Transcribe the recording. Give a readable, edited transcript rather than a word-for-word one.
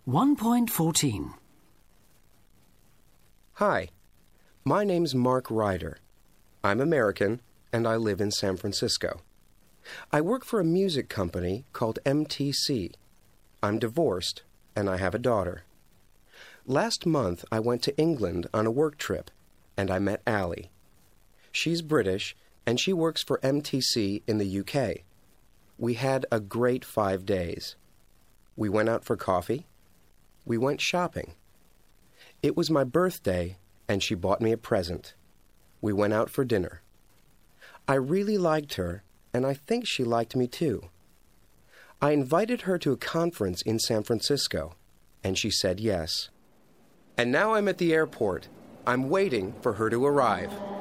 1.14. Hi, my name's Mark Ryder. I'm American, and I live in San Francisco. I work for a music company called MTC. I'm divorced, and I have a daughter. Last month, I went to England on a work trip, and I met Allie. She's British, and she works for MTC in the UK. We had a great 5 days. We went out for coffee. We went shopping. It was my birthday, and she bought me a present. We went out for dinner. I really liked her, and I think she liked me too. I invited her to a conference in San Francisco, and she said yes. And now I'm at the airport. I'm waiting for her to arrive.